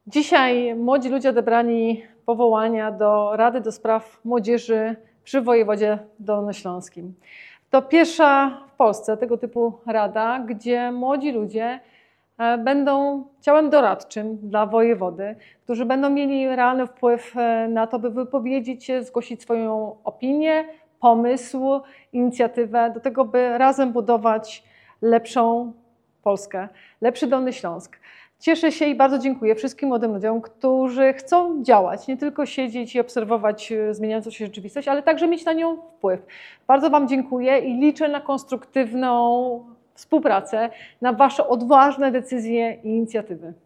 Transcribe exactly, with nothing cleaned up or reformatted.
Dzisiaj młodzi ludzie odebrani powołania do Rady do Spraw Młodzieży przy wojewodzie dolnośląskim. To pierwsza w Polsce tego typu rada, gdzie młodzi ludzie będą ciałem doradczym dla wojewody, którzy będą mieli realny wpływ na to, by wypowiedzieć się, zgłosić swoją opinię, pomysł, inicjatywę do tego, by razem budować lepszą Polskę, lepszy Dolny Śląsk. Cieszę się i bardzo dziękuję wszystkim młodym ludziom, którzy chcą działać, nie tylko siedzieć i obserwować zmieniającą się rzeczywistość, ale także mieć na nią wpływ. Bardzo Wam dziękuję i liczę na konstruktywną współpracę, na Wasze odważne decyzje i inicjatywy.